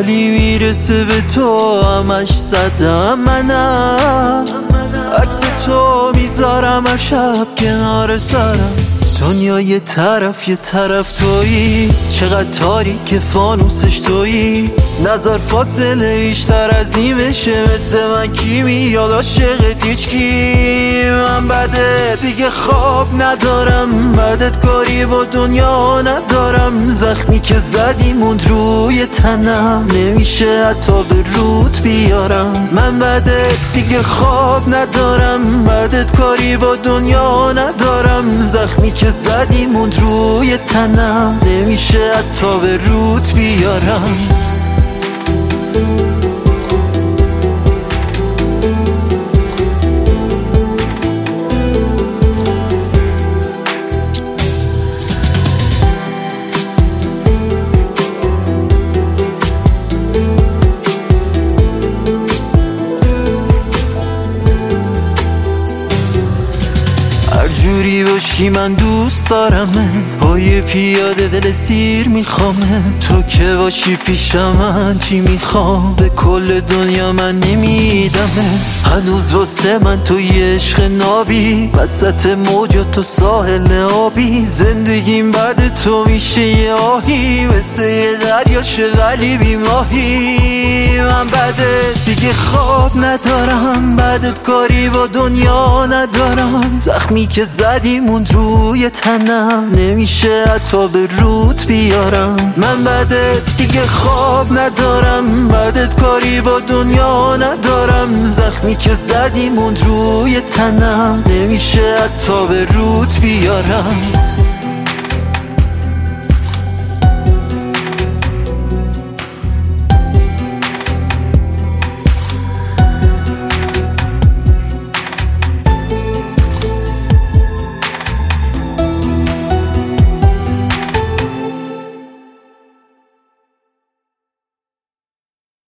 ولی میرسه به تو همش زدم منم. عکس تو میذارم هر شب کنار سرم. دنیا یه طرف تویی، چقدر تاریک فانوسش تویی. نظر فاصله ایشتر از این بشه، مثل من کی میاد عاشقت هیچکی. من بعدت دیگه خواب ندارم، بعدت کاری با دنیا ندارم. زخمی که زدی موند روی تنم، نمیشه حتی به روت بیارم. من بعدت دیگه خواب ندارم، بعدت کاری با دنیا ندارم. زخمی که زدی موند روی تنم، نمیشه حتی به روت بیارم. جوری باشی من دوست دارمت، پای پیاده دل سیر میخوامت. تو که باشی پیشم من چی میخوام، به کل دنیا من نمیدمت. هنوز واسه من تو یه عشق نابی، وسط موجا تو ساحل آبی. زندگیم بعد تو میشه یه آهی، مثل یه دریاشه ولی بیماهی. من بعدت دیگه خواب ندارم، بعدت کاری با دنیا ندارم. زخمی که زدی موند روی تنم، نمیشه حتی به روت بیارم. من بعدت دیگه خواب ندارم، بعدت کاری با دنیا ندارم. زخمی که زدی موند روی تنم، نمیشه حتی به روت بیارم.